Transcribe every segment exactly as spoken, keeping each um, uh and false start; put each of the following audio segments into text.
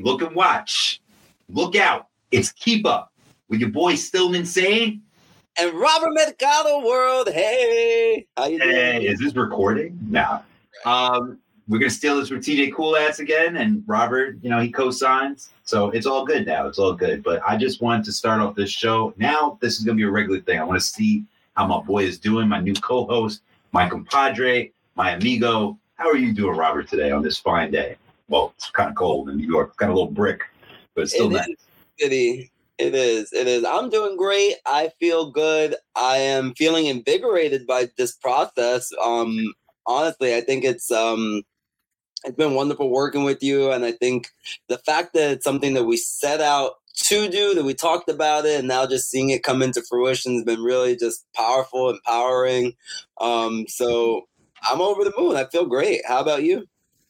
look and watch. Look out. It's Keep Up with your boy Still Insane. And Robert Mercado World. Hey. How you doing? Hey, is this recording? No. Um, we're going to steal this from T J Cool Ass again. And Robert, you know, he co-signs. So it's all good now. It's all good. But I just wanted to start off this show. Now, this is going to be a regular thing. I want to see how my boy is doing, my new co-host, my compadre, my amigo. How are you doing, Robert, today on this fine day? Well, it's kind of cold in New York. It's got a little brick, but it's still it nice. Is, City. It is. It is. I'm doing great. I feel good. I am feeling invigorated by this process. Um, honestly, I think it's um, it's been wonderful working with you, and I think the fact that it's something that we set out to do, that we talked about it, and now just seeing it come into fruition has been really just powerful, empowering. Um, so I'm over the moon. I feel great. How about you?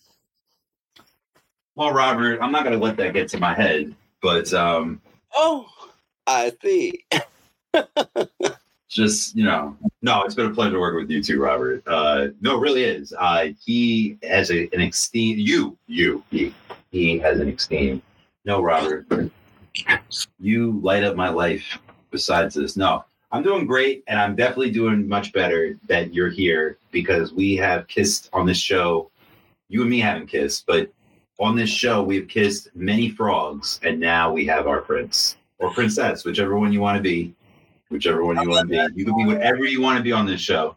Well, Robert, I'm not going to let that get to my head, but um, oh, I see. Just, you know, no, it's been a pleasure working with you too, Robert. Uh, no, it really is. Uh, he has a, an esteem. You, you, he, he has an esteem. No, Robert, you light up my life. Besides this, no, I'm doing great, and I'm definitely doing much better that you're here because we have kissed on this show. You and me haven't kissed, but on this show we've kissed many frogs, and now we have our prince or princess, whichever one you want to be. Whichever one you want to be. You can be whatever you want to be on this show.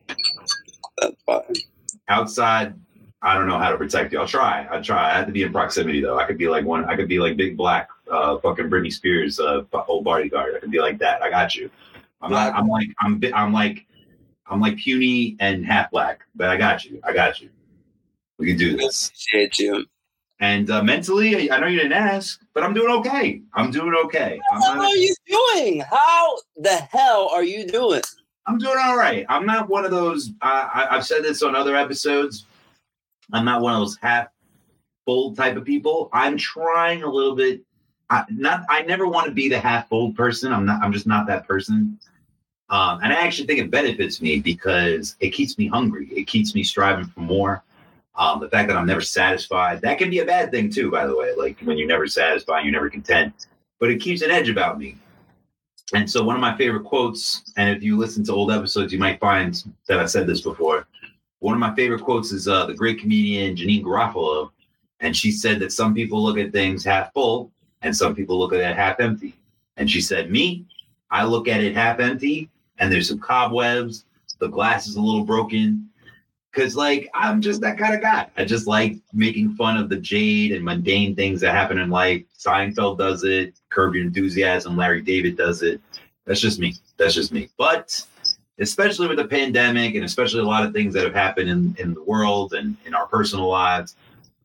That's fine. Outside, I don't know how to protect you. I'll try. I'll try. I have to be in proximity, though. I could be like one. I could be like Big Black, uh, fucking Britney Spears, uh, old bodyguard. I could be like that. I got you. I'm not. I'm like. I'm. I'm like. I'm like puny and half black, but I got you. I got you. We can do this. Appreciate you. And uh, mentally, I know you didn't ask, but I'm doing okay. I'm doing okay. I'm How not, are you doing? How the hell are you doing? I'm doing all right. I'm not one of those, uh, I, I've said this on other episodes. I'm not one of those half full type of people. I'm trying a little bit. I, not. I never want to be the half full person. I'm not. I'm just not that person. Um, and I actually think it benefits me because it keeps me hungry. It keeps me striving for more. Um, the fact that I'm never satisfied, that can be a bad thing too, by the way. Like when you're never satisfied, you're never content, but it keeps an edge about me. And so one of my favorite quotes, and if you listen to old episodes, you might find that I said this before. One of my favorite quotes is uh, the great comedian Janine Garofalo. And she said that some people look at things half full and some people look at it half empty. And she said, me, I look at it half empty and there's some cobwebs. The glass is a little broken. Because, like, I'm just that kind of guy. I just like making fun of the jade and mundane things that happen in life. Seinfeld does it. Curb Your Enthusiasm. Larry David does it. That's just me. That's just me. But especially with the pandemic and especially a lot of things that have happened in, in the world and in our personal lives,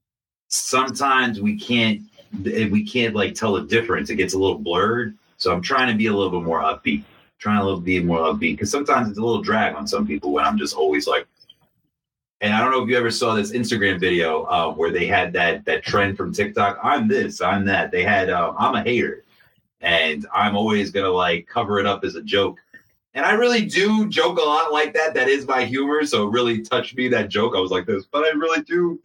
sometimes we can't, we can't, like, tell the difference. It gets a little blurred. So I'm trying to be a little bit more upbeat. Trying a little be more upbeat. Because sometimes it's a little drag on some people when I'm just always like, and I don't know if you ever saw this Instagram video uh, where they had that that trend from TikTok. I'm this, I'm that. They had, um, I'm a hater. And I'm always going to like cover it up as a joke. And I really do joke a lot like that. That is my humor. So it really touched me, that joke. I was like this, but I really do.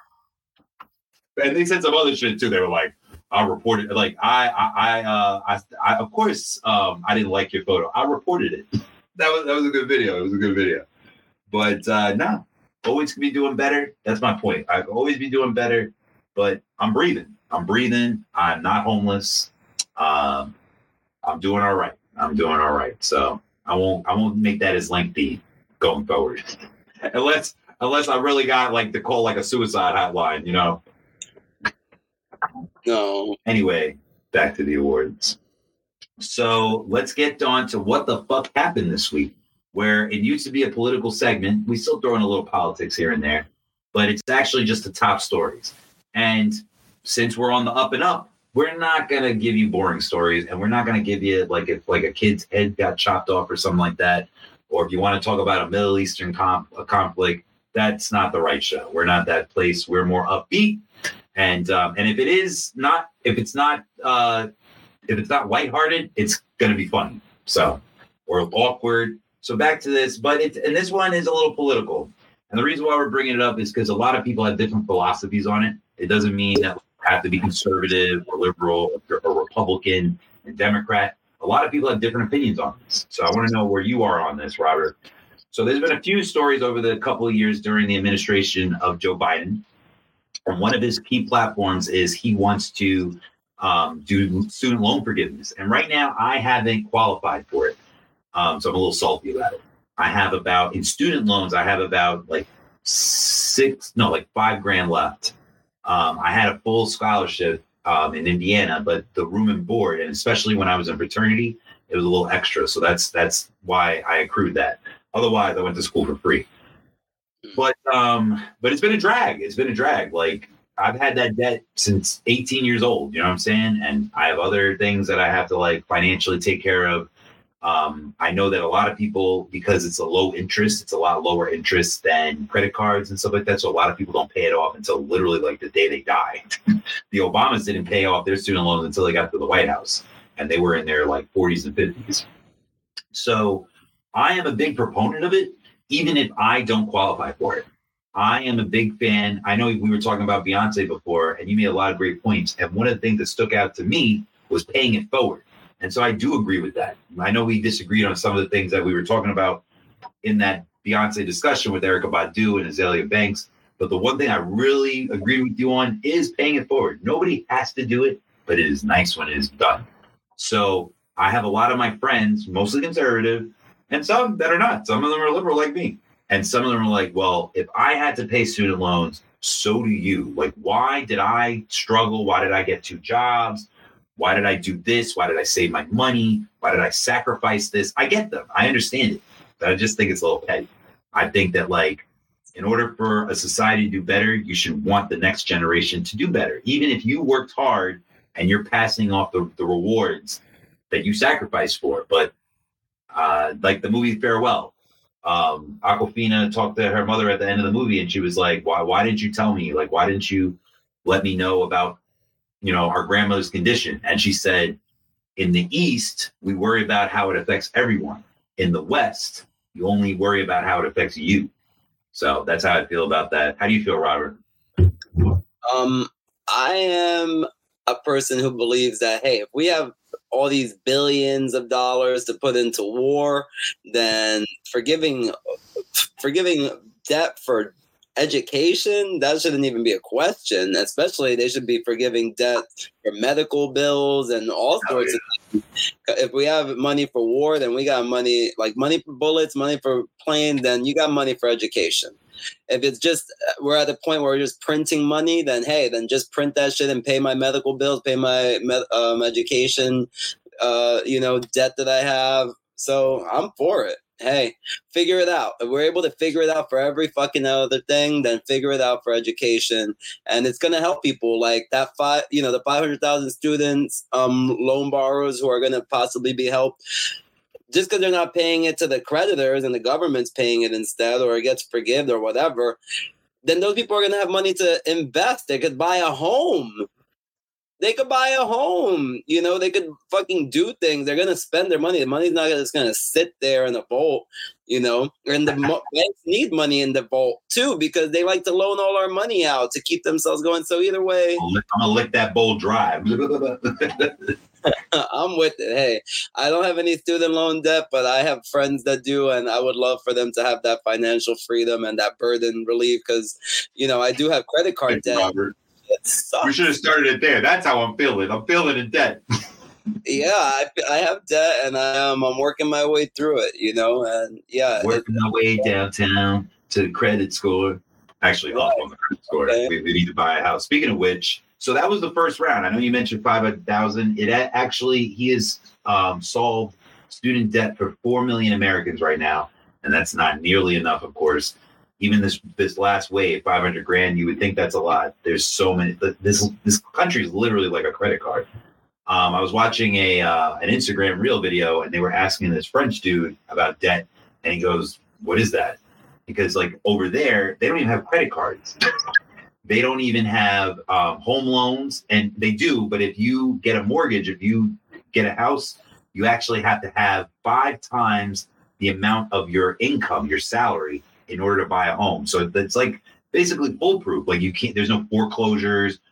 And they said some other shit too. They were like, I'll report it. Like, I, I, I, uh, I, I of course, um, I didn't like your photo. I reported it. That was, that was a good video. It was a good video. But uh, no. Always be doing better. That's my point. I've always be doing better, but I'm breathing. I'm breathing. I'm not homeless. Um, I'm doing all right. I'm doing all right. So I won't. I won't make that as lengthy going forward, unless unless I really got like to call like a suicide hotline. You know. No. Anyway, back to the awards. So let's get on to what the fuck happened this week. Where it used to be a political segment. We still throw in a little politics here and there, but it's actually just the top stories. And since we're on the up and up, we're not going to give you boring stories, and we're not going to give you like if like a kid's head got chopped off or something like that, or if you want to talk about a Middle Eastern comp- a conflict, that's not the right show. We're not that place. We're more upbeat, and um, and if it is not, if it's not, uh, if it's not lighthearted, it's going to be funny. So or awkward. So back to this, but it's, and this one is a little political. And the reason why we're bringing it up is because a lot of people have different philosophies on it. It doesn't mean that have to be conservative or liberal or, or Republican and Democrat. A lot of people have different opinions on this. So I want to know where you are on this, Robert. So there's been a few stories over the couple of years during the administration of Joe Biden. And one of his key platforms is he wants to um, do student loan forgiveness. And right now I haven't qualified for it. Um, so I'm a little salty about it. I have about, in student loans, I have about like six, no, like five grand left. Um, I had a full scholarship um, in Indiana, but the room and board, and especially when I was in fraternity, it was a little extra. So that's that's why I accrued that. Otherwise, I went to school for free. But um, but it's been a drag. It's been a drag. Like I've had that debt since eighteen years old. You know what I'm saying? And I have other things that I have to like financially take care of. Um, I know that a lot of people, because it's a low interest, it's a lot lower interest than credit cards and stuff like that. So a lot of people don't pay it off until literally like the day they die. The Obamas didn't pay off their student loans until they got to the White House, and they were in their like forties and fifties. So I am a big proponent of it, even if I don't qualify for it. I am a big fan. I know we were talking about Beyonce before, and you made a lot of great points. And one of the things that stuck out to me was paying it forward. And so I do agree with that. I know we disagreed on some of the things that we were talking about in that Beyonce discussion with Erykah Badu and Azalea Banks. But the one thing I really agree with you on is paying it forward. Nobody has to do it, but it is nice when it is done. So I have a lot of my friends, mostly conservative, and some that are not. Some of them are liberal like me. And some of them are like, well, if I had to pay student loans, so do you. Like, why did I struggle? Why did I get two jobs? Why did I do this? Why did I save my money? Why did I sacrifice this? I get them. I understand it. But I just think it's a little petty. I think that, like, in order for a society to do better, you should want the next generation to do better. Even if you worked hard and you're passing off the, the rewards that you sacrificed for. But uh, like the movie Farewell, um, Awkwafina talked to her mother at the end of the movie, and she was like, why, why didn't you tell me? Like, why didn't you let me know about, you know, our grandmother's condition? And she said, in the East, we worry about how it affects everyone. In the West, you only worry about how it affects you. So that's how I feel about that. How do you feel, Robert? Um, I am a person who believes that, hey, if we have all these billions of dollars to put into war, then forgiving forgiving debt for education, that shouldn't even be a question. Especially they should be forgiving debt for medical bills and all sorts oh, yeah. of things. If we have money for war, then we got money, like money for bullets, money for planes, then you got money for education. If it's just, we're at the point where we're just printing money, then hey, then just print that shit and pay my medical bills, pay my um, education, uh, you know, debt that I have. So I'm for it. Hey, figure it out. If we're able to figure it out for every fucking other thing, then figure it out for education. And it's going to help people like that five, you know, the five hundred thousand students, um, loan borrowers who are going to possibly be helped. Just because they're not paying it to the creditors and the government's paying it instead, or it gets forgiven or whatever, then those people are going to have money to invest. They could buy a home. They could buy a home. You know, they could fucking do things. They're going to spend their money. The money's not just going to sit there in the vault, you know. And the mo- banks need money in the vault, too, because they like to loan all our money out to keep themselves going. So either way, I'm going to lick that bowl dry. I'm with it. Hey, I don't have any student loan debt, but I have friends that do, and I would love for them to have that financial freedom and that burden relief because, you know, I do have credit card Thank debt. You, Robert. We should have started it there. That's how I'm feeling. I'm feeling in debt. Yeah, I, I have debt, and I, um, I'm working my way through it, you know, and yeah. Working my way downtown to the credit score. Actually, right. Off on the credit score. Okay. We, we need to buy a house. Speaking of which, so that was the first round. I know you mentioned five hundred thousand. It actually, he has um, solved student debt for four million Americans right now. And that's not nearly enough, of course. Even this this last wave, five hundred grand, you would think that's a lot. There's so many. This this country is literally like a credit card. Um, I was watching a uh, an Instagram reel video, and they were asking this French dude about debt. And he goes, what is that? Because like over there, they don't even have credit cards. They don't even have um, home loans, and they do. But if you get a mortgage, if you get a house, you actually have to have five times the amount of your income, your salary, in order to buy a home. So it's like basically foolproof. Like you can't, there's no foreclosures,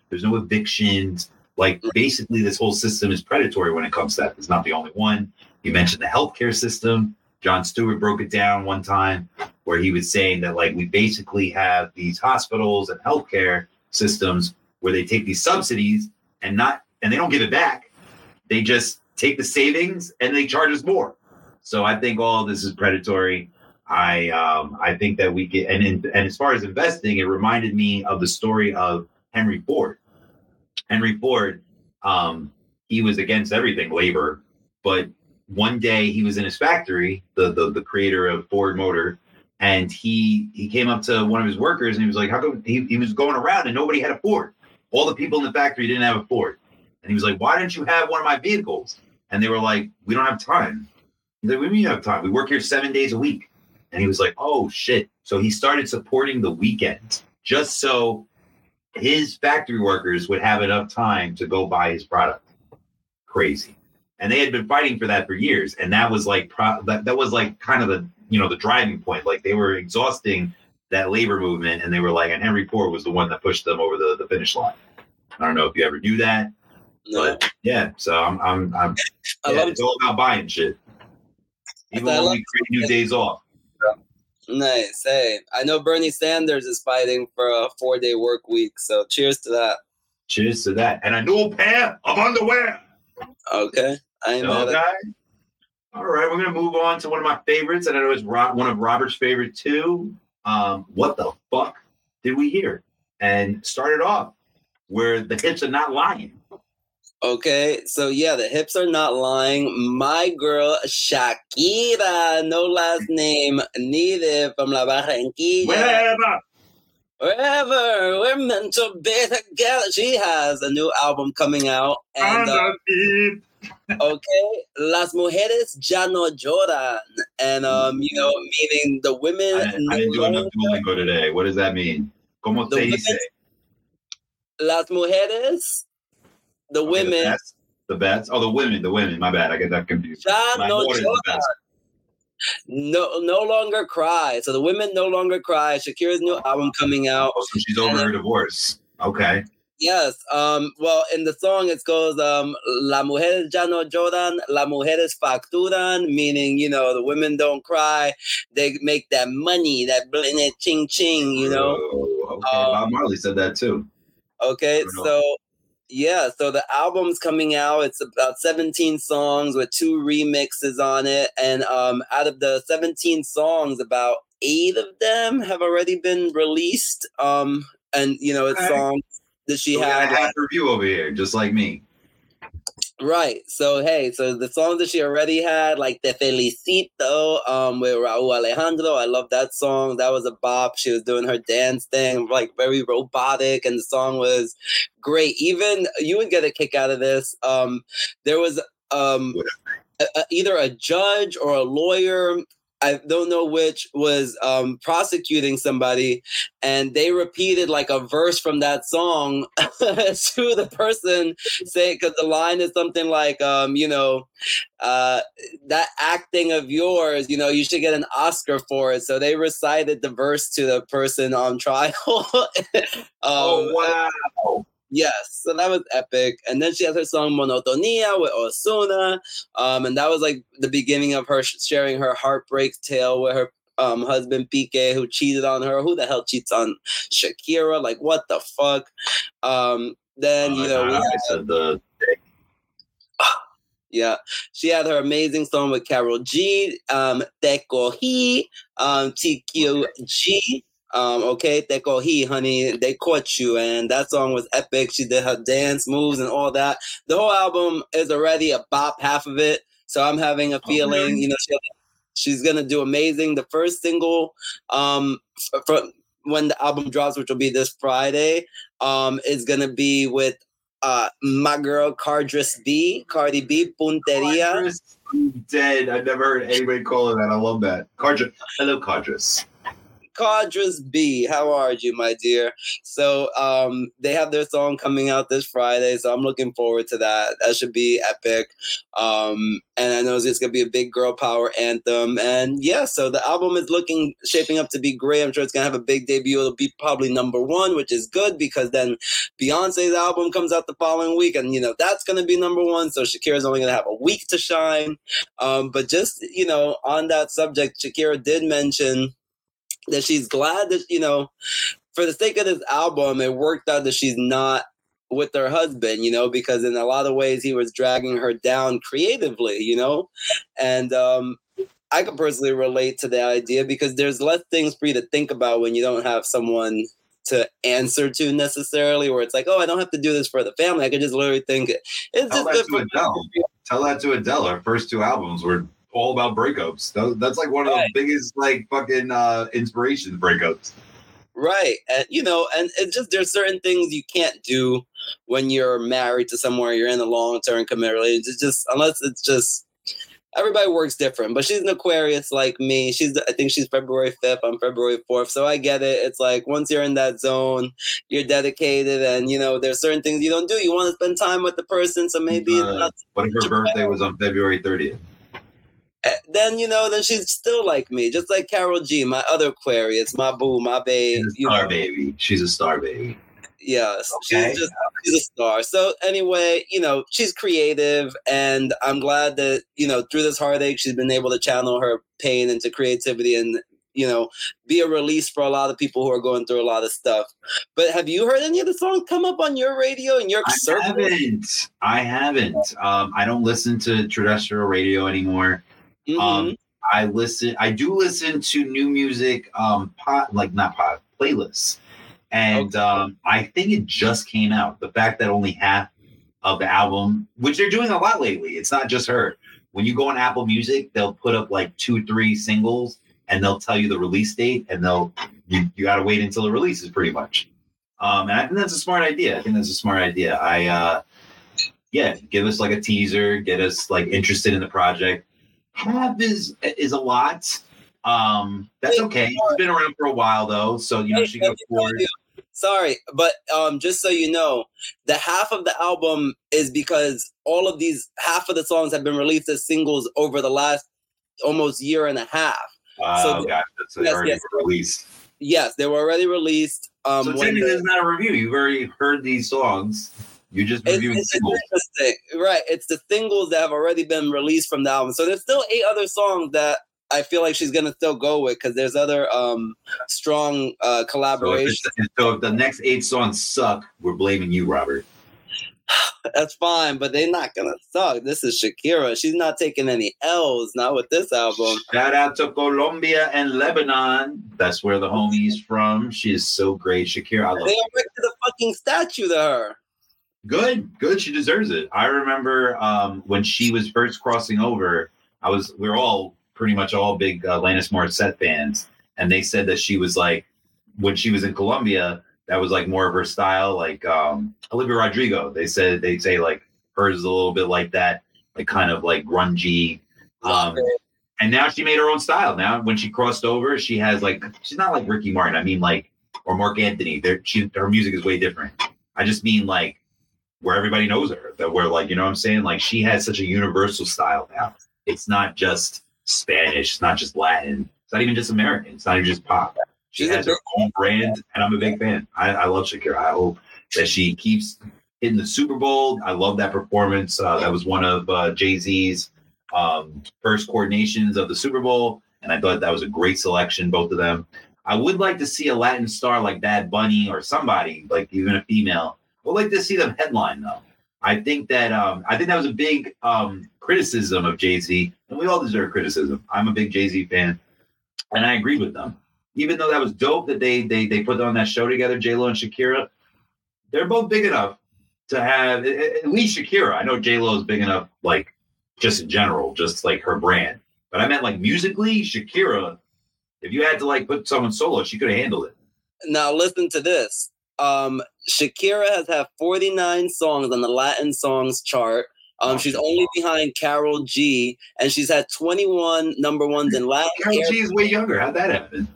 There's no evictions. Like, basically, this whole system is predatory when it comes to that. It's not the only one. You mentioned the healthcare system. Jon Stewart broke it down one time where he was saying that, like, we basically have these hospitals and healthcare systems where they take these subsidies and not, and they don't give it back. They just take the savings and they charge us more. So I think all of this is predatory. I um, I think that we get, and in, and as far as investing, it reminded me of the story of Henry Ford. Henry Ford, um, he was against everything labor, but one day he was in his factory, the the, the creator of Ford Motor, and he he came up to one of his workers and he was like, how come he, he was going around and nobody had a Ford? All the people in the factory didn't have a Ford. And he was like, why didn't you have one of my vehicles? And they were like, we don't have time. He's like, what do you mean you have time? We work here seven days a week. And he was like, oh, shit. So he started supporting the weekends just so his factory workers would have enough time to go buy his product. Crazy. And they had been fighting for that for years. And that was like pro- that, that was like kind of the, you know, the driving point. Like they were exhausting that labor movement. And they were like, and Henry Ford was the one that pushed them over the, the finish line. I don't know if you ever knew that. No. But yeah, so I'm, I'm, I'm yeah, I love it's it. all about buying shit. Even when we create new days off. Nice. Hey, I know Bernie Sanders is fighting for a four-day work week, so cheers to that. Cheers to that. And a new pair of underwear. Okay. I ain't mad at it. All right, we're going to move on to one of my favorites, and I know it's Rob, one of Robert's favorite too. Um, what the fuck did we hear? And started off where the hips are not lying. Okay, so yeah, the hips are not lying. My girl Shakira, no last name needed, from La Barranquilla. Wherever. Wherever we're meant to be together. She has a new album coming out. And uh, okay, Las Mujeres Ya No Lloran. And, um, you know, meaning the women. I, didn't, I didn't do enough Duolingo today. What does that mean? ¿Cómo se dice? Las Mujeres. The okay, women. The best, the best. Oh, the women. The women. My bad. I get that confused. Ya no, no, no longer cry. So the women no longer cry. Shakira's new album coming out. Oh, so she's over and her divorce. Okay. Yes. Um. Well, in the song it goes, um, "La mujeres ya no lloran, la mujeres facturan," meaning, you know, the women don't cry. They make that money, that bling, ching ching. You know. Oh, okay. Um, Bob Marley said that too. Okay. So. Yeah, so the album's coming out. It's about seventeen songs with two remixes on it. And um, out of the seventeen songs, about eight of them have already been released. Um, and, you know, it's okay. songs that she so had. We got a half review over here, just like me. Right. So, hey, so the songs that she already had, like Te Felicito um, with Raúl Alejandro. I love that song. That was a bop. She was doing her dance thing, like very robotic. And the song was great. Even you would get a kick out of this. Um, there was um, a, a, either a judge or a lawyer, I don't know which, was um, prosecuting somebody, and they repeated like a verse from that song to the person, say, because the line is something like, um, you know, uh, that acting of yours, you know, you should get an Oscar for it. So they recited the verse to the person on trial. um, oh, wow. Yes, so that was epic. And then she has her song Monotonia with Ozuna. Um, and that was like the beginning of her sharing her heartbreak tale with her um, husband Piqué, who cheated on her. Who the hell cheats on Shakira? Like, what the fuck? Um, then, you know, uh, we had, I said the... yeah, she had her amazing song with Karol G, um, Te Cogí, um, T Q G. Um, okay, Te Cogí, honey, they caught you, and that song was epic. She did her dance moves and all that. The whole album is already a bop, half of it. So I'm having a feeling, okay. you know, she, she's gonna do amazing. The first single, um, from when the album drops, which will be this Friday, um, is gonna be with uh my girl Cardris B, Cardi B, Punteria. Cardris, I'm dead. I've never heard anybody call her that. I love that. Cardris. Hello, Cardris. Cadras B, how are you, my dear? So um, they have their song coming out this Friday, so I'm looking forward to that. That should be epic. Um, and I know it's just going to be a big girl power anthem. And yeah, so the album is looking, shaping up to be great. I'm sure it's going to have a big debut. It'll be probably number one, which is good because then Beyonce's album comes out the following week. And, you know, that's going to be number one. So Shakira's only going to have a week to shine. Um, but just, you know, on that subject, Shakira did mention that she's glad that, you know, for the sake of this album, it worked out that she's not with her husband, you know, because in a lot of ways he was dragging her down creatively, you know, and um, I could personally relate to the idea because there's less things for you to think about when you don't have someone to answer to necessarily, where it's like, oh, I don't have to do this for the family. I could just literally think it's Tell just that good to Adele. Tell that to Adele. Her first two albums were all about breakups. That, that's like one of right. the biggest like fucking uh, inspirations, breakups. Right. And, you know, and it's just there's certain things you can't do when you're married to someone, you're in a long-term committed relationship. It's just, unless it's just, everybody works different. But she's an Aquarius like me. She's, I think she's February fifth. I'm February fourth. So I get it. It's like once you're in that zone, you're dedicated. And, you know, there's certain things you don't do. You want to spend time with the person. So maybe Uh, it's not. what if her birthday was on February thirtieth? Then, you know, then she's still like me, just like Carol G, my other Aquarius, my boo, my babe. She's a star know. baby. She's a star baby. Yes, okay. she's just she's a star. So anyway, you know, she's creative, and I'm glad that, you know, through this heartache, she's been able to channel her pain into creativity and, you know, be a release for a lot of people who are going through a lot of stuff. But have you heard any of the songs come up on your radio and your I circle? haven't. I haven't. Um, I don't listen to terrestrial radio anymore. Mm-hmm. Um, I listen. I do listen to new music, um, pot like not pot playlists, and Okay. um, I think it just came out. The fact that only half of the album, which they're doing a lot lately, it's not just her. When you go on Apple Music, they'll put up like two, three singles, and they'll tell you the release date, and they'll you, you got to wait until the release is pretty much. Um, and I think that's a smart idea. I think that's a smart idea. I uh, yeah, give us like a teaser, get us like interested in the project. Half is is a lot. Um, that's okay. She's been around for a while though, so you know Hey, she can afford. Sorry, but um, just so you know, the half of the album is because all of these half of the songs have been released as singles over the last almost year and a half. Oh, so God, that's yes, already yes. released. Yes, they were already released. Um, so when technically, they- it's not a review. You've already heard these songs. You're just It's, reviewing it's singles. interesting, right? It's the singles that have already been released from the album. So there's still eight other songs that I feel like she's gonna still go with because there's other um, strong uh, So if, collaborations. it's, so if the next eight songs suck, we're blaming you, Robert. That's fine, but they're not gonna suck. This is Shakira. She's not taking any L's, not with this album. Shout out to Colombia and Lebanon. That's where the homie's from. She is so great, Shakira. I love They her. erected a fucking statue to her. Good, good. She deserves it. I remember um, when she was first crossing over. I was. We were all pretty much all big uh, Alanis Morissette fans, and they said that she was like when she was in Colombia, that was like more of her style, like um, Olivia Rodrigo. They said they'd say like hers is a little bit like that, like kind of like grungy. Um, and now she made her own style. Now when she crossed over, she has like she's not like Ricky Martin. I mean like or Mark Anthony. There, she her music is way different. I just mean like. Where everybody knows her, that where like, you know what I'm saying? Like she has such a universal style now. It's not just Spanish. It's not just Latin. It's not even just American. It's not even just pop. She She's has her own brand and I'm a big fan. I, I love Shakira. I hope that she keeps hitting the Super Bowl. I love that performance. Uh, that was one of uh, Jay-Z's um, first coordinations of the Super Bowl. And I thought that was a great selection, both of them. I would like to see a Latin star like Bad Bunny or somebody, like even a female. I would like to see them headline though. I think that um, I think that was a big um, criticism of Jay-Z, and we all deserve criticism. I'm a big Jay-Z fan, and I agreed with them. Even though that was dope that they they they put on that show together, J-Lo and Shakira. They're both big enough to have at least Shakira. I know J-Lo is big enough, like just in general, just like her brand. But I meant like musically, Shakira. If you had to like put someone solo, she could have handled it. Now listen to this. Um, Shakira has had forty-nine songs on the Latin songs chart. Um, she's only behind Carol G, and she's had twenty-one number ones in Latin. Carol G is way younger. How'd that happen?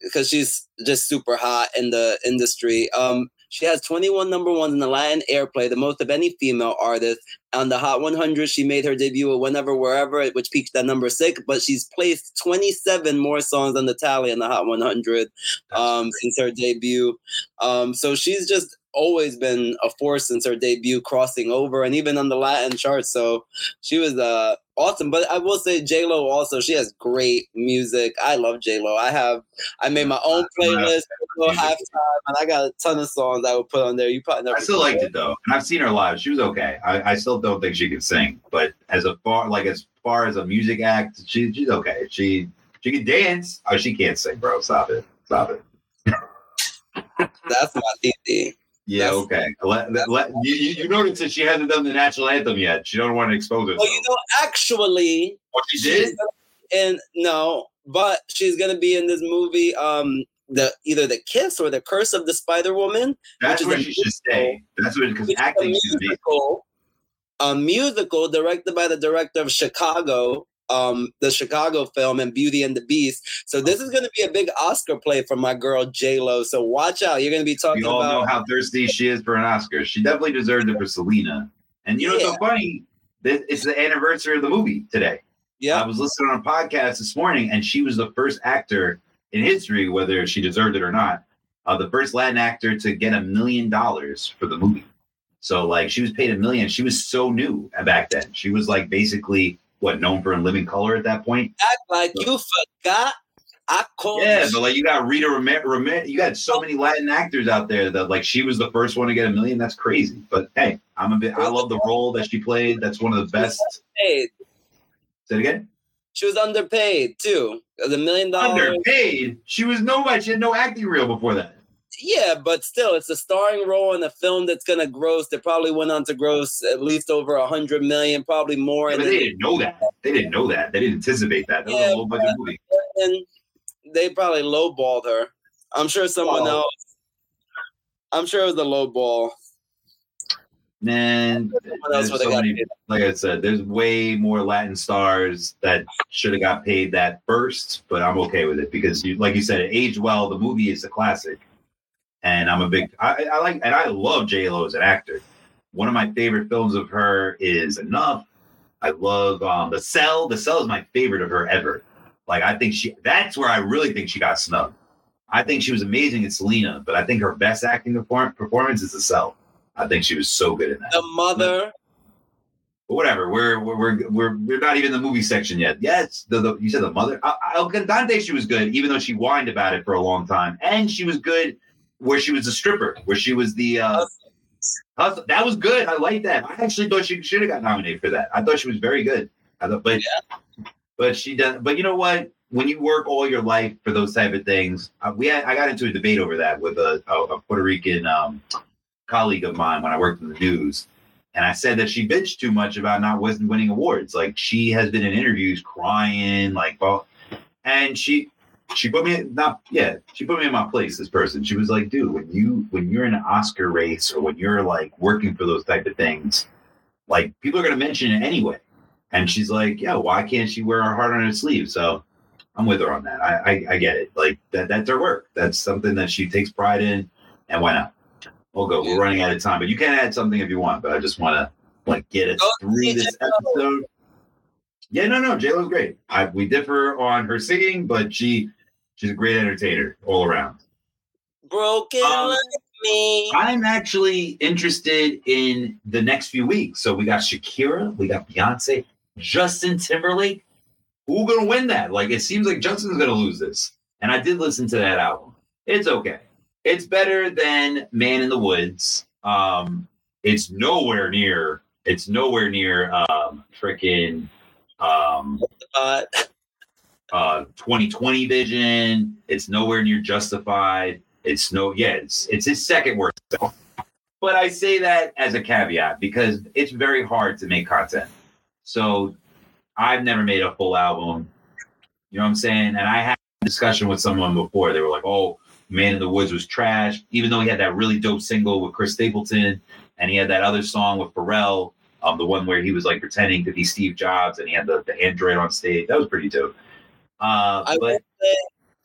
because she's just super hot in the industry. Um, she has twenty-one number ones in the Latin airplay, the most of any female artist. On the Hot one hundred, she made her debut with Whenever, Wherever, which peaked at number six, but she's placed twenty-seven more songs on the tally in the Hot one hundred um, since her debut. Um, so she's just always been a force since her debut, crossing over and even on the Latin charts. So she was uh, awesome. But I will say J-Lo also, she has great music. I love J-Lo. I have, I made my own playlist for halftime, and I got a ton of songs I would put on there. You probably never. I still liked it though, and I've seen her live. She was okay. I, I still don't think she can sing, but as a far like as far as a music act, she she's okay. She she can dance. Oh, she can't sing, bro. Stop it. Stop it. That's my D D. Yeah, That's, okay. Let, let, you, you noticed that she hasn't done the national anthem yet. She don't want to expose herself. Well, you know, actually, oh, she did. And no, but she's gonna be in this movie. Um, the either the Kiss or the Curse of the Spider Woman. That's where she should stay. That's what because acting should be. A musical directed by the director of Chicago, um, the Chicago film and Beauty and the Beast. So this is going to be a big Oscar play for my girl J-Lo. So watch out. You're going to be talking about... We all about... know how thirsty she is for an Oscar. She definitely deserved it for Selena. And you know yeah. what's so funny? It's the anniversary of the movie today. Yeah. I was listening on a podcast this morning, and she was the first actor in history, whether she deserved it or not, uh, the first Latin actor to get a million dollars for the movie. So, like, she was paid a million. She was so new back then. She was, like, basically, what, known for In Living Color at that point? Act like so, you forgot. I called Yeah, but, like, you got Rita Ramirez. You got so many Latin actors out there that, like, she was the first one to get a million. That's crazy. But, hey, I'm a bit, I love the role that she played. That's one of the best. Say it again? She was underpaid, too. The million dollars. Underpaid? She was nobody. She had no acting reel before that. Yeah, but still, it's a starring role in a film that's going to gross. They probably went on to gross at least over a hundred million, probably more. Yeah, but they didn't know that. They didn't know that. They didn't anticipate that. That yeah, was a low budget movie. And they probably lowballed her. I'm sure someone oh. else. I'm sure it was a low ball. Man, there's so many, like I said, there's way more Latin stars that should have got paid that first, but I'm okay with it because, you, like you said, it aged well. The movie is a classic. And I'm a big, I, I like, and I love J-Lo as an actor. One of my favorite films of her is Enough. I love um, The Cell. The Cell is my favorite of her ever. Like, I think she, that's where I really think she got snubbed. I think she was amazing in Selena, but I think her best acting performance is The Cell. I think she was so good in that. The Mother. But whatever, we're, we're, we're, we're, we're not even in the movie section yet. Yes, the, the, you said The Mother. El Cantante, she was good, even though she whined about it for a long time. And she was good where she was a stripper, where she was the uh, hustle. That was good. I like that. I actually thought she should have got nominated for that. I thought she was very good. I thought, but yeah. but she does. But you know what? When you work all your life for those type of things, uh, we had, I got into a debate over that with a, a, a Puerto Rican um, colleague of mine when I worked in the news, and I said that she bitched too much about not winning awards. Like she has been in interviews crying, like, well, and she. She put me not yeah. She put me in my place. This person. She was like, "Dude, when you when you're in an Oscar race or when you're like working for those type of things, like people are gonna mention it anyway." And she's like, "Yeah, why can't she wear her heart on her sleeve?" So I'm with her on that. I I, I get it. Like that that's her work. That's something that she takes pride in. And why not? We'll go. We're running out of time, but you can add something if you want. But I just want to like get it through this episode. Yeah, no, no, J-Lo's great. I, we differ on her singing, but she she's a great entertainer all around. Broken um, like me. I'm actually interested in the next few weeks. So we got Shakira, we got Beyonce, Justin Timberlake. Who's gonna win that? Like it seems like Justin's gonna lose this. And I did listen to that album. It's okay. It's better than Man in the Woods. Um, it's nowhere near. It's nowhere near um, freaking. Um, uh, uh, twenty twenty Vision. It's nowhere near Justified. It's no, yeah, it's it's his second worst. But I say that as a caveat because it's very hard to make content. So I've never made a full album. You know what I'm saying? And I had a discussion with someone before. They were like, "Oh, Man in the Woods was trash," even though he had that really dope single with Chris Stapleton, and he had that other song with Pharrell. Um, the one where he was like pretending to be Steve Jobs and he had the, the Android on stage. That was pretty dope. Uh, I but say,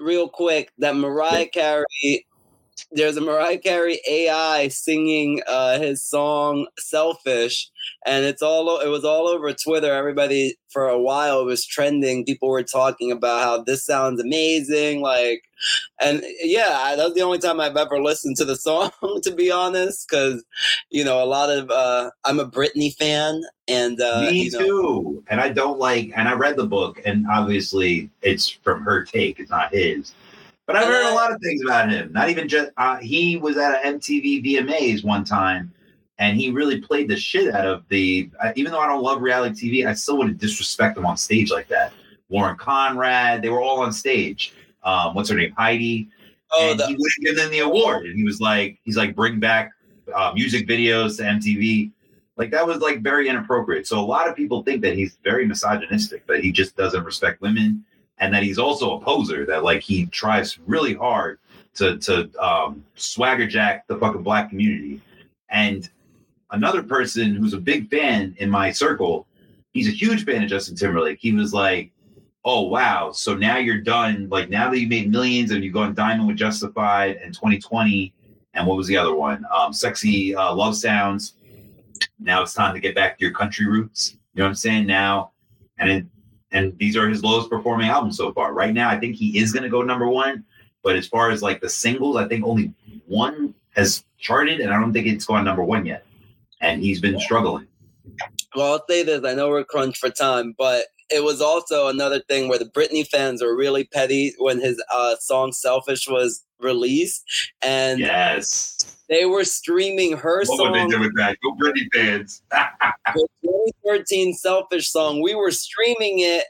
real quick that Mariah Carey, there's a Mariah Carey A I singing uh, his song "Selfish," and it's all it was all over Twitter. Everybody for a while it was trending. People were talking about how this sounds amazing, like, and yeah, that's the only time I've ever listened to the song, to be honest, because you know a lot of uh, I'm a Britney fan, and uh, me you know, too. And I don't like, and I read the book, and obviously it's from her take, it's not his. But I've heard a lot of things about him. Not even just uh, he was at an M T V V M As one time, and he really played the shit out of the. Uh, even though I don't love reality T V, I still wouldn't disrespect him on stage like that. Lauren Conrad, they were all on stage. Um, what's her name, Heidi? Oh, and the, he wouldn't give them the award, and he was like, he's like, bring back uh, music videos to M T V. Like that was like very inappropriate. So a lot of people think that he's very misogynistic, that he just doesn't respect women. And that he's also a poser, that like he tries really hard to to um, swagger jack the fucking black community. And another person who's a big fan in my circle, he's a huge fan of Justin Timberlake. He was like, oh, wow. So now you're done. Like now that you made millions and you've gone diamond with Justified and twenty twenty. And what was the other one? Um, Sexy uh, Love Sounds. Now it's time to get back to your country roots. You know what I'm saying? Now, and it, And these are his lowest performing albums so far. Right now, I think he is going to go number one. But as far as like the singles, I think only one has charted, and I don't think it's gone number one yet. And he's been struggling. Well, I'll say this. I know we're crunched for time, but it was also another thing where the Britney fans were really petty when his uh, song Selfish was released. And yes, they were streaming her what song. What would they do with that? Go Britney fans. The twenty thirteen Selfish song, we were streaming it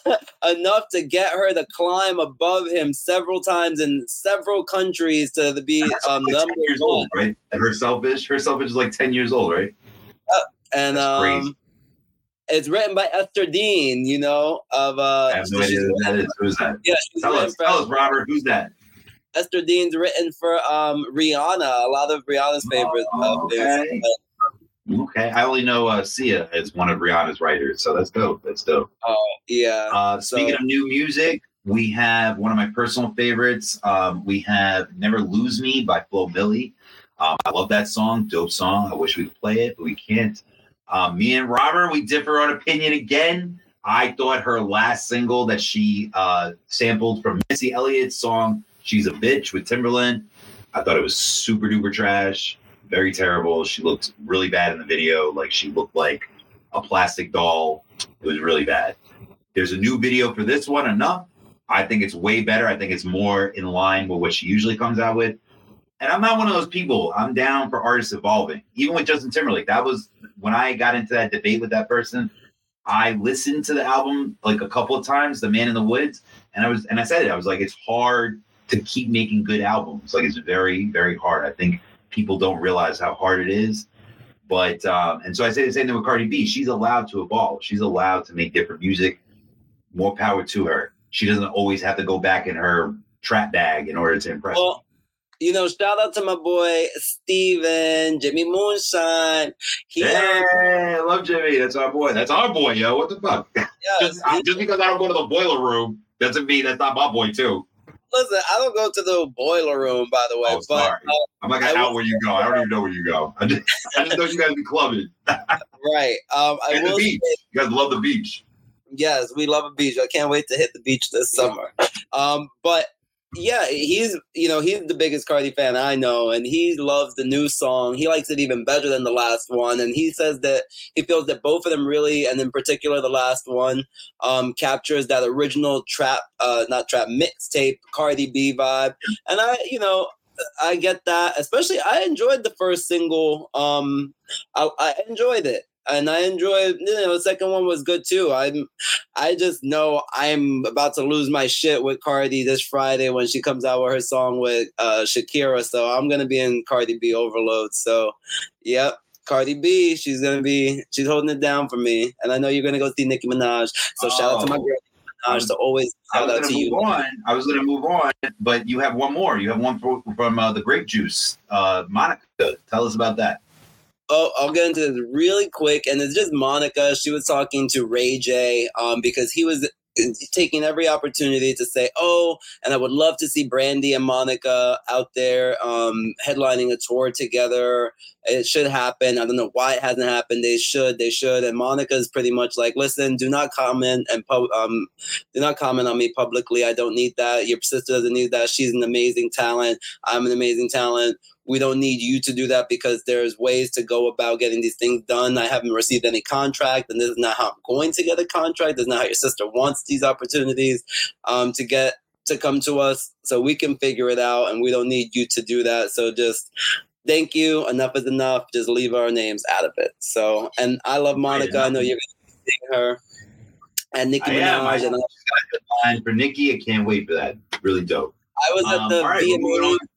enough to get her to climb above him several times in several countries to the be um, like number ten years one. old, right? And her Selfish, her Selfish is like ten years old, right? Uh, and That's um, crazy. It's written by Esther Dean, you know, of uh I have no idea who that is. Who's that? Yeah, she's tell written us, for, tell us, Robert. Who's that? Esther Dean's written for um Rihanna, a lot of Rihanna's favorites. Oh, okay. Okay, I only know uh, Sia as one of Rihanna's writers, so that's dope. That's dope. Oh, yeah. Uh, speaking so, of new music, we have one of my personal favorites. Um, we have "Never Lose Me" by Flo Milli. Um, I love that song, dope song. I wish we could play it, but we can't. Um, me and Robert, we differ on opinion again. I thought her last single that she uh, sampled from Missy Elliott's song "She's a Bitch" with Timberland, I thought it was super duper trash. Very terrible. She looked really bad in the video. Like she looked like a plastic doll. It was really bad. There's a new video for this one, Enough. I think it's way better. I think it's more in line with what she usually comes out with. And I'm not one of those people. I'm down for artists evolving. Even with Justin Timberlake, that was when I got into that debate with that person. I listened to the album like a couple of times, The Man in the Woods, and I was and I said it. I was like, it's hard to keep making good albums. Like it's very, very hard. I think people don't realize how hard it is. But, um, and so I say the same thing with Cardi B. She's allowed to evolve. She's allowed to make different music. More power to her. She doesn't always have to go back in her trap bag in order to impress well, me. You know, shout out to my boy, Steven, Jimmy Moonshine. He hey, had, I love Jimmy. That's our boy. That's our boy, yo. What the fuck? Yes, just, I, just because I don't go to the boiler room doesn't mean that's not my boy, too. Listen, I don't go to the boiler room, by the way. Oh, but sorry. uh, I'm not gonna out where you go. I don't even know where you go. I just, I just know you guys be clubbing. Right. Um, I and will the beach. say, you guys love the beach. Yes, we love a beach. I can't wait to hit the beach this summer. Um, but yeah, he's you know he's the biggest Cardi fan I know, and he loves the new song. He likes it even better than the last one, and he says that he feels that both of them really, and in particular the last one, um, captures that original trap, uh, not trap mixtape Cardi B vibe. And I, you know, I get that. Especially, I enjoyed the first single. Um, I, I enjoyed it. And I enjoyed, you know, the second one was good too. I'm, I just know I'm about to lose my shit with Cardi this Friday when she comes out with her song with uh, Shakira. So I'm gonna be in Cardi B overload. So, yep, Cardi B, she's gonna be, she's holding it down for me. And I know you're gonna go see Nicki Minaj. So oh. shout out to my girl Nicki Minaj. So always shout out to you. On. I was gonna move on, but you have one more. You have one from, from uh, the Grape Juice, uh, Monica. Tell us about that. Oh, I'll get into this really quick, and it's just Monica. She was talking to Ray J um, because he was taking every opportunity to say, oh, and I would love to see Brandy and Monica out there um, headlining a tour together. It should happen. I don't know why it hasn't happened. They should. They should. And Monica's pretty much like, listen, do not comment and pub- um, do not comment on me publicly. I don't need that. Your sister doesn't need that. She's an amazing talent. I'm an amazing talent. We don't need you to do that because there's ways to go about getting these things done. I haven't received any contract, and this is not how I'm going to get a contract. This is not how your sister wants these opportunities um, to get to come to us. So we can figure it out, and we don't need you to do that. So just thank you. Enough is enough. Just leave our names out of it. So, and I love Monica. I know you're going to be seeing her. And Nicki I am. I Minaj. And I, and for Nicki, I can't wait for that. Really dope. I was at um, the right, V M As.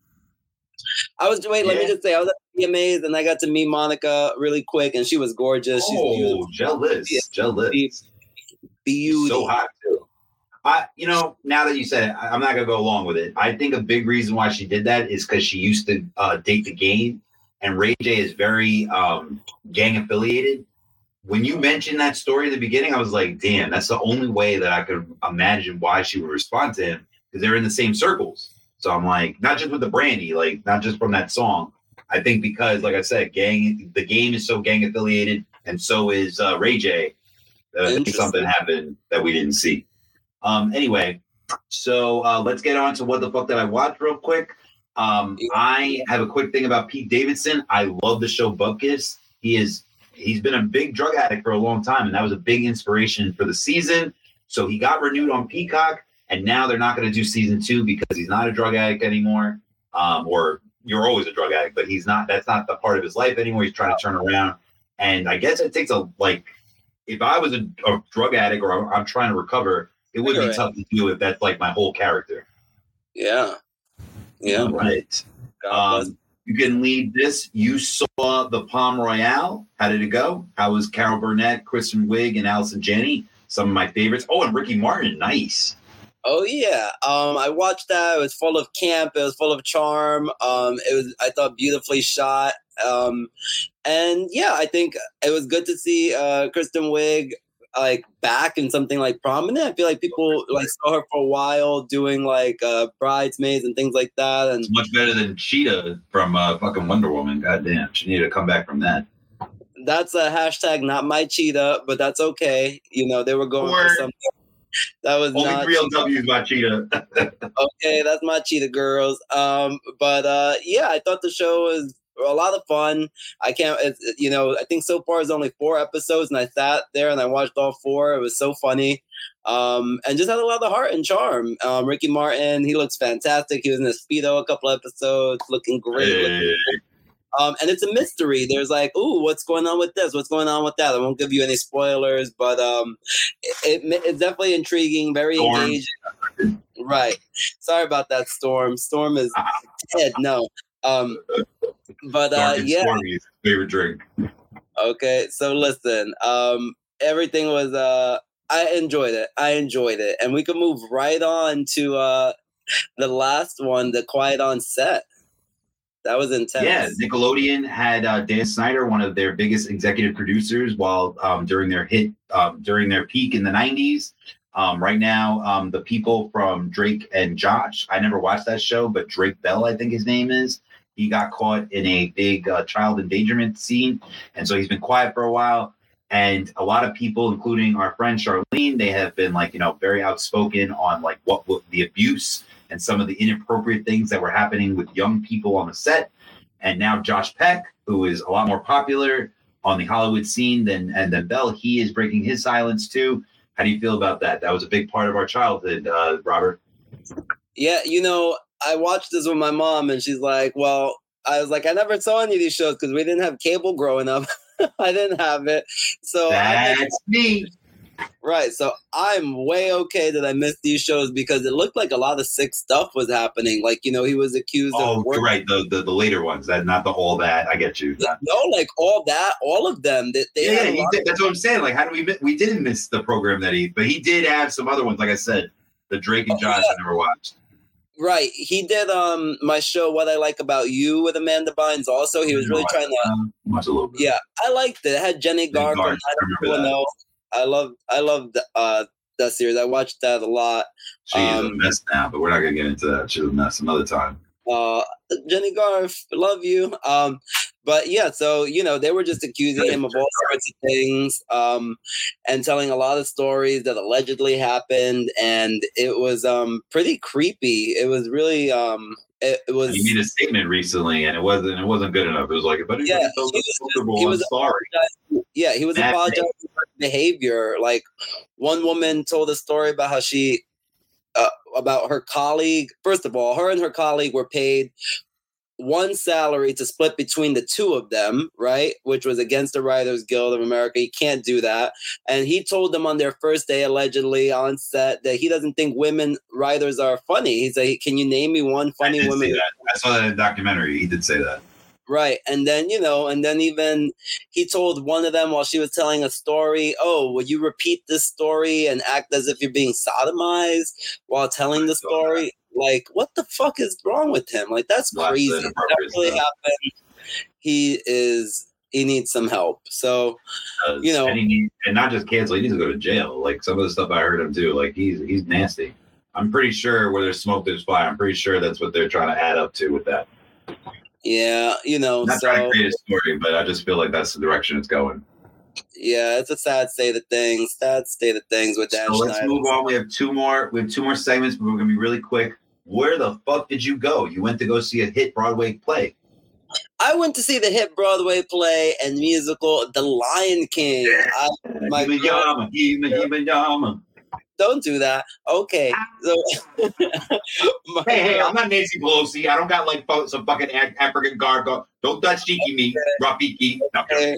I was wait. Yeah. Let me just say, I was at the V M As and I got to meet Monica really quick, and she was gorgeous. She's oh, beautiful. jealous, yeah. jealous. Beauty. So hot too. I, you know, now that you said it, I, I'm not gonna go along with it. I think a big reason why she did that is because she used to uh, date the Game, and Ray J is very um, gang affiliated. When you mentioned that story at the beginning, I was like, damn, that's the only way that I could imagine why she would respond to him, because they're in the same circles. So I'm like, not just with the Brandy, like not just from that song. I think because, like I said, gang, the Game is so gang affiliated, and so is uh, Ray J. That I think something happened that we didn't see. Um, anyway, so uh, let's get on to what the fuck that I watched real quick. Um, I have a quick thing about Pete Davidson. I love the show Bupkis. He is he's been a big drug addict for a long time, and that was a big inspiration for the season. So he got renewed on Peacock. And now they're not going to do season two because he's not a drug addict anymore. Um, or you're always a drug addict, but he's not. That's not the part of his life anymore. He's trying to turn around. And I guess it takes a, like, if I was a, a drug addict or I'm, I'm trying to recover, it would be tough to do if that's like my whole character. Yeah. Yeah. All right. Um, you can lead this. You saw the Palm Royale. How did it go? How was Carol Burnett, Kristen Wiig, and Allison Janney? Some of my favorites. Oh, and Ricky Martin. Nice. Oh yeah, um, I watched that. It was full of camp. It was full of charm. Um, it was, I thought, beautifully shot. Um, and yeah, I think it was good to see uh, Kristen Wiig like back in something like prominent. I feel like people like saw her for a while doing like uh, Bridesmaids and things like that. And it's much better than Cheetah from uh, fucking Wonder Woman. Goddamn, she needed to come back from that. That's a hashtag not my Cheetah, but that's okay. You know, they were going Word. for something. That was only not three L W's my Cheetah. Okay, that's my Cheetah girls. Um, but uh, yeah, I thought the show was a lot of fun. I can't, it's, you know, I think so far it's only four episodes, and I sat there and I watched all four. It was so funny, um, and just had a lot of heart and charm. Um, Ricky Martin, he looks fantastic. He was in a Speedo a couple episodes, looking great. Hey. Looking great. Um, and it's a mystery. There's like, ooh, what's going on with this? What's going on with that? I won't give you any spoilers, but um, it, it, it's definitely intriguing, very Storm. engaging. Right. Sorry about that, Storm. Storm is dead. No. Um, but uh, yeah. Stormy's favorite drink. Okay, so listen. Um, everything was. Uh, I enjoyed it. I enjoyed it, and we can move right on to uh, the last one, the Quiet on Set. That was intense. Yeah, Nickelodeon had uh, Dan Snyder, one of their biggest executive producers, while um, during their hit, um, during their peak in the nineties. Um, right now, um, the people from Drake and Josh, I never watched that show, but Drake Bell, I think his name is, he got caught in a big uh, child endangerment scene. And so he's been quiet for a while. And a lot of people, including our friend Charlene, they have been like, you know, very outspoken on like what, what the abuse and some of the inappropriate things that were happening with young people on the set. And now Josh Peck, who is a lot more popular on the Hollywood scene than and than Bell, he is breaking his silence too. How do you feel about that? That was a big part of our childhood, uh, Robert. Yeah, you know, I watched this with my mom, and she's like, well, I was like, I never saw any of these shows because we didn't have cable growing up. I didn't have it. So that's I, me. Right. So I'm way okay that I missed these shows because it looked like a lot of sick stuff was happening. Like, you know, he was accused oh, of Oh, you're right. The, the the later ones, that not the all that. I get you. No, like all that, all of them. They, they yeah, he did, that's what I'm saying. Like, how do we miss? We didn't miss the program that he, but he did have some other ones. Like I said, the Drake and oh, Josh yeah. I never watched. Right. He did um my show What I Like About You with Amanda Bynes also. He was really watch, trying to um, watch a little bit. Yeah, I liked it. It had Jenny Garth. Garth, I don't know. I love I loved uh that series. I watched that a lot. She's um, a mess now, but we're not gonna get into that. She's a mess another time. Uh, Jenny Garth, love you. Um, but yeah, so you know they were just accusing him of all sorts of things, um, and telling a lot of stories that allegedly happened, and it was um pretty creepy. It was really um. It, it was. He made a statement recently, and it wasn't. It wasn't good enough. It was like, if anybody yeah, felt he was, comfortable, he was I'm sorry. Yeah, he was That apologizing for his behavior. Like one woman told a story about how she, uh, about her colleague. First of all, her and her colleague were paid one salary to split between the two of them, right? Which was against the Writers Guild of America. You can't do that. And he told them on their first day, allegedly on set, that he doesn't think women writers are funny. He's like, can you name me one funny I did woman? See that. I saw that in a documentary. He did say that. Right. And then, you know, and then even he told one of them while she was telling a story, oh, will you repeat this story and act as if you're being sodomized while telling the story? Like, what the fuck is wrong with him? Like, that's crazy. That really happened. He is, he needs some help. So, you know. And, he needs, and not just cancel, he needs to go to jail. Like, some of the stuff I heard him do, like, he's he's nasty. I'm pretty sure where there's smoke, there's fire. I'm pretty sure that's what they're trying to add up to with that. Yeah, you know. Not so, trying to create a story, but I just feel like that's the direction it's going. Yeah, it's a sad state of things. Sad state of things with that. So let's move on. We have two more. We have two more segments, but we're gonna be really quick. Where the fuck did you go? You went to go see a hit Broadway play. I went to see the hit Broadway play and musical The Lion King. Yeah. I, my Hima Yama, Hima, Hima Yama. Don't do that. Okay. So, hey, hey, I'm not Nancy Pelosi. I don't got like some fucking African garb. Don't touch Cheeky me, Rafiki. No, okay.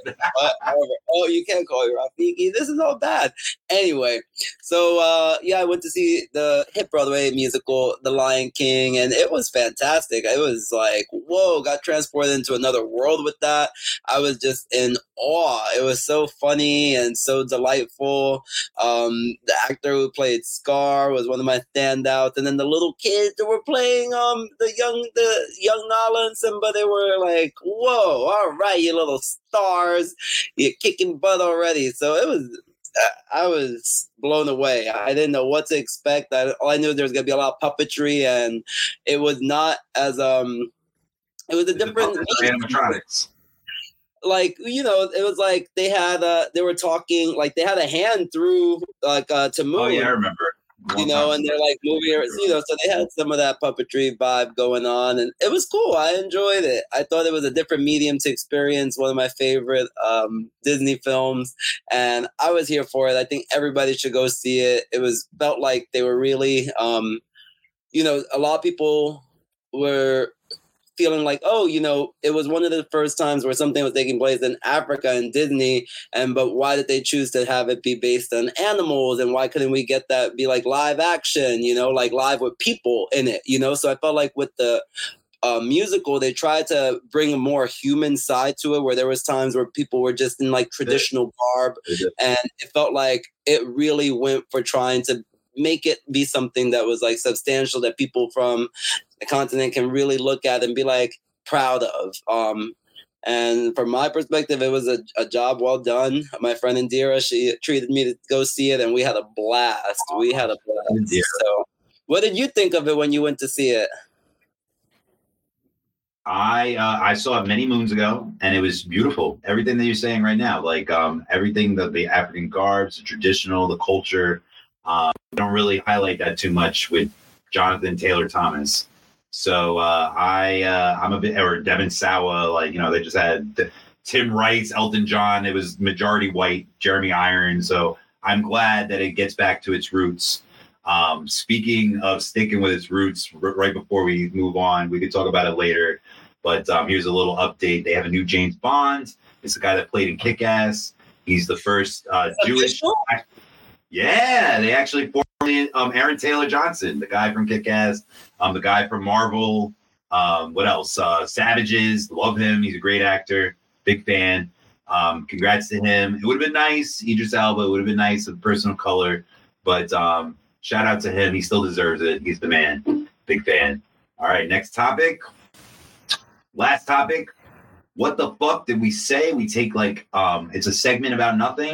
Oh, you can't call me Rafiki. This is all bad. Anyway, so uh, yeah, I went to see the hit Broadway musical, The Lion King, and it was fantastic. It was like, whoa, got transported into another world with that. I was just in awe. It was so funny and so delightful. Um, the actor who played Scar was one of my standouts, and then the little kids that were playing um the young the young Nala and Simba, they were like, whoa, all right, you little stars, you're kicking butt already. So it was, I was blown away. I didn't know what to expect. I, all I knew there was gonna be a lot of puppetry, and it was not as um, it was a different animatronics. Like, you know, it was like they had uh they were talking, like they had a hand through like uh to move. Oh yeah, I remember. You know, and they're like moving, you know, so they had some of that puppetry vibe going on, and it was cool. I enjoyed it. I thought it was a different medium to experience one of my favorite um, Disney films, and I was here for it. I think everybody should go see it. It was felt like they were really, um, you know, a lot of people were feeling like, oh, you know, it was one of the first times where something was taking place in Africa and Disney, and but why did they choose to have it be based on animals, and why couldn't we get that be like live action, you know, like live with people in it, you know? So I felt like with the uh, musical, they tried to bring a more human side to it, where there was times where people were just in like traditional garb, and it felt like it really went for trying to make it be something that was like substantial, that people from the continent can really look at and be like proud of. Um, and from my perspective, it was a, a job well done. My friend Indira, she treated me to go see it, and we had a blast. We had a blast. So, what did you think of it when you went to see it? I uh, I saw it many moons ago, and it was beautiful. Everything that you're saying right now, like um, everything that the African garbs, the traditional, the culture. Um, I don't really highlight that too much with Jonathan Taylor Thomas. So uh, I, uh, I'm a bit, or Devin Sawa, like, you know, they just had Tim Rice, Elton John. It was majority white, Jeremy Irons. So I'm glad that it gets back to its roots. Um, speaking of sticking with its roots, r- right before we move on, we could talk about it later. But um, here's a little update. They have a new James Bond. It's the guy that played in Kick-Ass. He's the first uh, Jewish. Yeah, they actually formerly um, Aaron Taylor Johnson, the guy from Kick-Ass, um, the guy from Marvel. Um, what else? Uh, Savages, love him. He's a great actor, big fan. Um, congrats to him. It would have been nice, Idris Elba. It would have been nice, a person of color, but um, shout out to him. He still deserves it. He's the man. Big fan. All right, next topic. Last topic. What the fuck did we say? We take like um, it's a segment about nothing.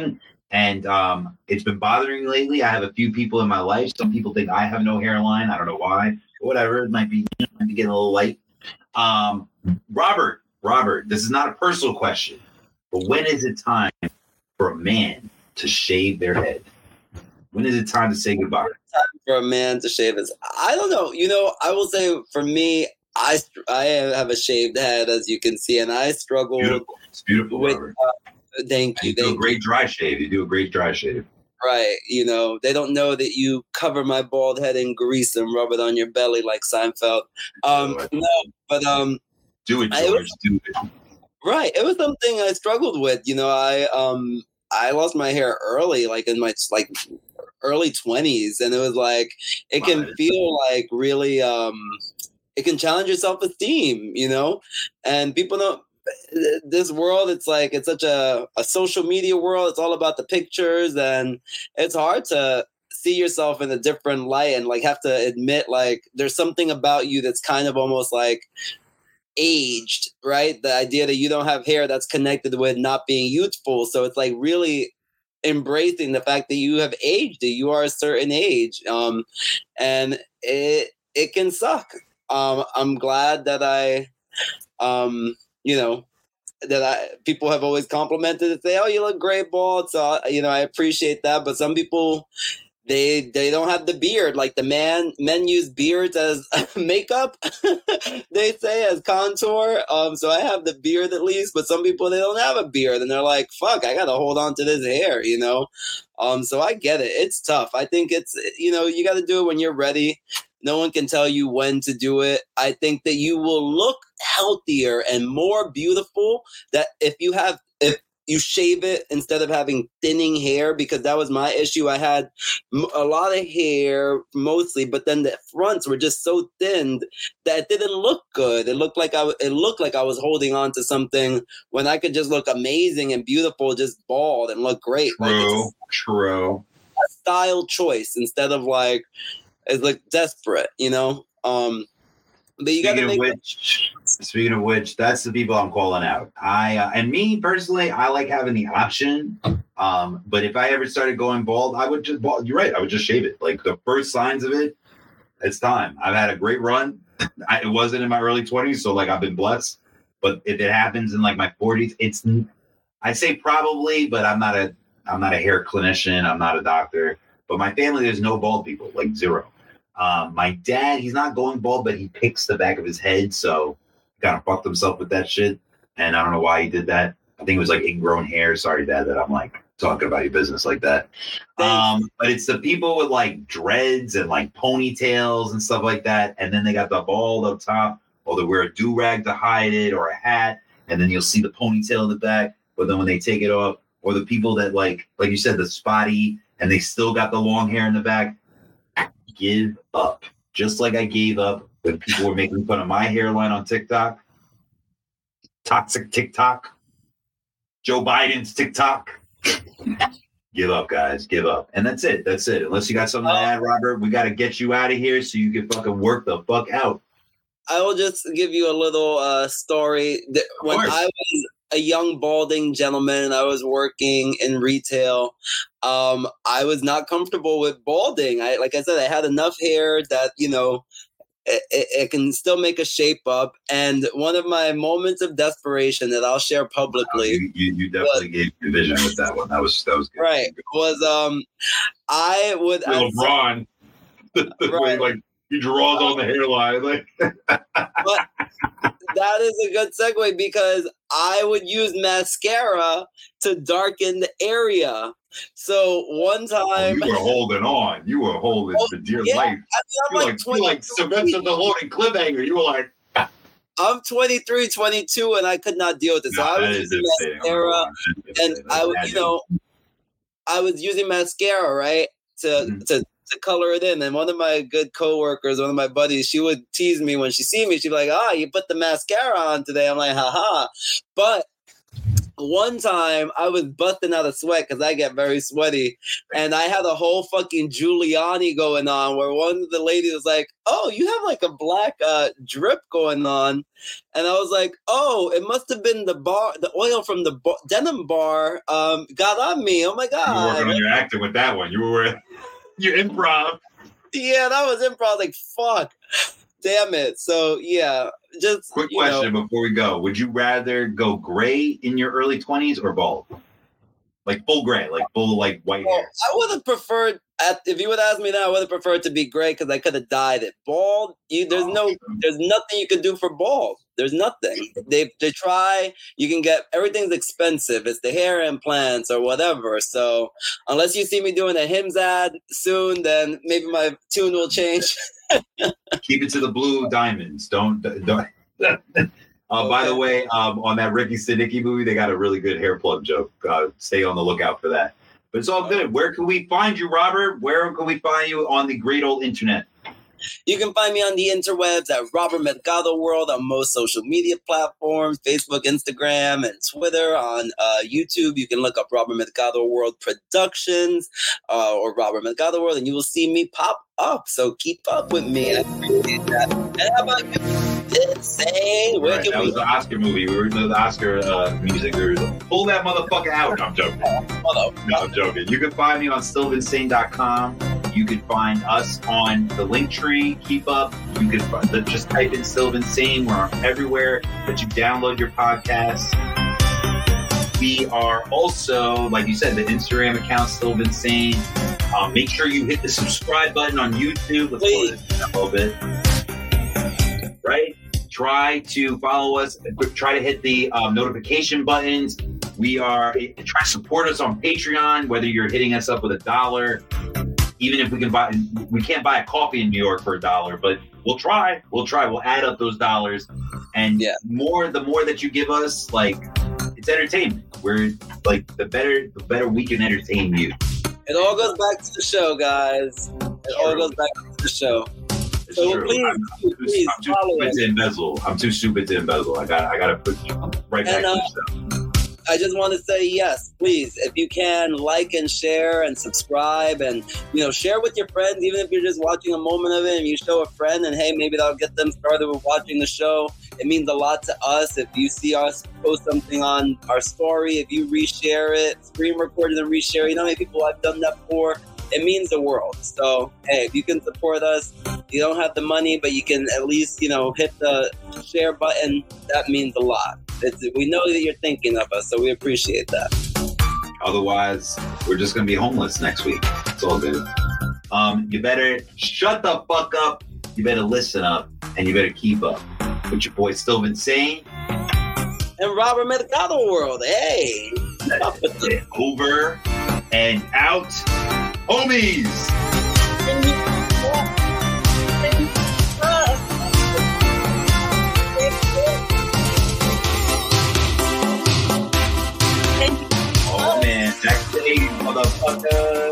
And um, it's been bothering me lately. I have a few people in my life. Some people think I have no hairline. I don't know why. Whatever. It might be, you know, might be getting a little light. Um, Robert, Robert, this is not a personal question, but when is it time for a man to shave their head? When is it time to say goodbye? Time for a man to shave his. I don't know. You know, I will say for me, I I have a shaved head, as you can see, and I struggle. Beautiful. It's beautiful, with, Robert. Uh, thank you. You do thank a great you. dry shave. You do a great dry shave. Right. You know, they don't know that you cover my bald head in grease and rub it on your belly like Seinfeld. Um, Oh, no, but um, do it, George. Was, do it. Right. It was something I struggled with. You know, I um I lost my hair early, like in my like early twenties, and it was like it can wow. feel like really um it can challenge your self-esteem, you know, and people don't. This world, it's like it's such a, a social media world. It's all about the pictures, and it's hard to see yourself in a different light and like have to admit like there's something about you that's kind of almost like aged, right? The idea that you don't have hair that's connected with not being youthful. So it's like really embracing the fact that you have aged, that you are a certain age, um, and it it can suck. Um, I'm glad that I. Um, you know, that I people have always complimented and say, "Oh, you look great, bald." So you know, I appreciate that. But some people, they they don't have the beard. Like the man, men use beards as makeup. They say as contour. Um, so I have the beard at least. But some people they don't have a beard, and they're like, "Fuck, I gotta hold on to this hair," you know. Um, so I get it. It's tough. I think it's you know you got to do it when you're ready. No one can tell you when to do it. I think that you will look healthier and more beautiful that if you have if you shave it instead of having thinning hair, because that was my issue. I had a lot of hair mostly, but then the fronts were just so thin that it didn't look good. It looked like I it looked like I was holding on to something when I could just look amazing and beautiful, just bald and look great. True, like it's true. A style choice instead of like. It's like desperate, you know. Um, but you got to make. Which, speaking of which, that's the people I'm calling out. I uh, and me personally, I like having the option. Um, but if I ever started going bald, I would just bald. You're right. I would just shave it. Like the first signs of it, it's time. I've had a great run. I, it wasn't in my early twenties, so like I've been blessed. But if it happens in like my forties, it's. I say probably, but I'm not a. I'm not a hair clinician. I'm not a doctor. But my family, there's no bald people, like zero. Um, my dad, he's not going bald, but he picks the back of his head, so he kind of fucked himself with that shit. And I don't know why he did that. I think it was like ingrown hair. Sorry, Dad, that I'm like talking about your business like that. Um, but it's the people with like dreads and like ponytails and stuff like that, and then they got the bald up top, or they wear a do-rag to hide it, or a hat, and then you'll see the ponytail in the back. But then when they take it off, or the people that like, like you said, the spotty, and they still got the long hair in the back. Give up. Just like I gave up when people were making fun of my hairline on TikTok. Toxic TikTok. Joe Biden's TikTok. Give up, guys. Give up. And that's it. That's it. Unless you got something to add, Robert, we got to get you out of here so you can fucking work the fuck out. I will just give you a little uh, story. When I was a young balding gentleman, I was working in retail. Um, I was not comfortable with balding. I, like I said, I had enough hair that, you know, it, it, it can still make a shape up. And one of my moments of desperation that I'll share publicly. You, you, you definitely was, gave me vision with that one. That was, that was good. Right. Was, um, I would. LeBron. Right. Like, he draws on the hairline. Like. But that is a good segue because I would use mascara to darken the area. So one time, oh, you were holding on. You were holding oh, for dear yeah. life. I mean, I'm you like, like, you like Sylvester Stallone and Cliffhanger. You were like, I'm twenty-three, twenty-two, and I could not deal with this. No, so I was using mascara, and I was, you know, I was using mascara, right, to mm-hmm. to. to color it in. And one of my good coworkers, one of my buddies, she would tease me when she see me. She'd be like, ah, oh, you put the mascara on today. I'm like, haha. But one time I was busting out a sweat because I get very sweaty, and I had a whole fucking Giuliani going on where one of the ladies was like, "Oh, you have like a black uh, drip going on," and I was like, "Oh, it must have been the bar, the oil from the bar, denim bar um, got on me." Oh my god! You were working on your acting with that one. You were you improv. Yeah, that was improv. Like fuck. Damn it. So, yeah, just... Quick question know. before we go. Would you rather go gray in your early twenties or bald? Like full gray, like full like white well, hair. I would have preferred, at, if you would ask me that, I would have preferred to be gray because I could have dyed it. Bald, you, there's oh, no, true. there's nothing you can do for bald. There's nothing. They they try, you can get, everything's expensive. It's the hair implants or whatever. So, unless you see me doing a Hims ad soon, then maybe my tune will change. Keep it to the blue diamonds. Don't don't. uh, okay. By the way, um, on that Ricky Stenicki movie, they got a really good hair plug joke. Uh, stay on the lookout for that. But it's all good. Where can we find you, Robert? Where can we find you on the great old internet? You can find me on the interwebs at Robert Mercado World on most social media platforms, Facebook, Instagram, and Twitter. On uh, YouTube, you can look up Robert Mercado World Productions uh, or Robert Mercado World, and you will see me pop up. So keep up with me. I appreciate that. And how about you? Insane. Where right, can that we- was the Oscar movie. We were doing the Oscar uh, music. We were, pull that motherfucker out. No, I'm joking. No, I'm joking. You can find me on still insane dot com. You can find us on the Linktree. Keep up. You can find, just type in Still Insane. We're everywhere that you download your podcasts. We are also, like you said, the Instagram account Still Insane. Um, make sure you hit the subscribe button on YouTube. Let's go this a little bit. Right? Try to follow us. Try to hit the um, notification buttons. We are try to support us on Patreon. Whether you're hitting us up with a dollar, even if we can buy, we can't buy a coffee in New York for a dollar, but we'll try. We'll try. We'll add up those dollars, and yeah. more. The more that you give us, like it's entertainment. We're like the better, the better we can entertain you. It all goes back to the show, guys. It True. all goes back to the show. It's so true. Please, I'm, I'm please too, I'm too stupid to embezzle. I'm too stupid to embezzle. I got, I got to put right back and, uh, to the show. I just want to say yes, please. If you can, like and share and subscribe, and you know, share with your friends. Even if you're just watching a moment of it, and you show a friend, and hey, maybe that'll get them started with watching the show. It means a lot to us. If you see us post something on our story, if you reshare it, screen record it and reshare it. You know how many people I've done that for? It means the world. So, hey, if you can support us, you don't have the money, but you can at least, you know, hit the share button. That means a lot. It's, we know that you're thinking of us, so we appreciate that. Otherwise, we're just going to be homeless next week. It's all good. Um, you better shut the fuck up. You better listen up, and you better keep up. With your boy Still Insane. And Robert Mercado World. Hey. Over and out. Homies! Oh man, next day, motherfucker.